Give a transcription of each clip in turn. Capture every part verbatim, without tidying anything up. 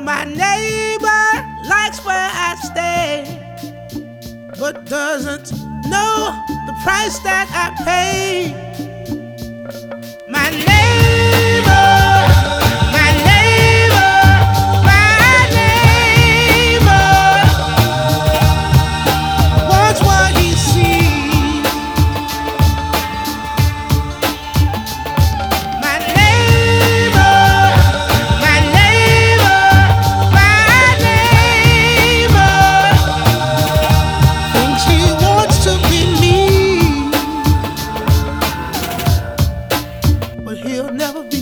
My neighbor likes where I stay, but doesn't know the price that I pay. My neighbor, my neighbor, my neighbor wants what he sees. My neighbor, my neighbor, my neighbor thinks he wants to be me, but he'll never be.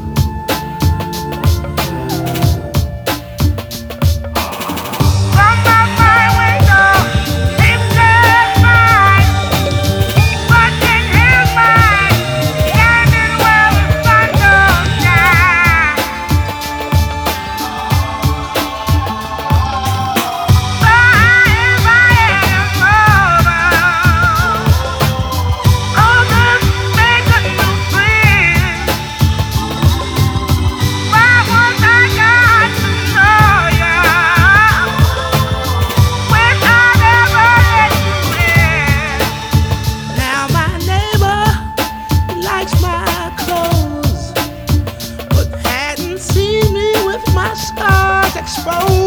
Now my neighbor likes my clothes, but hadn't seen me with my scars exposed.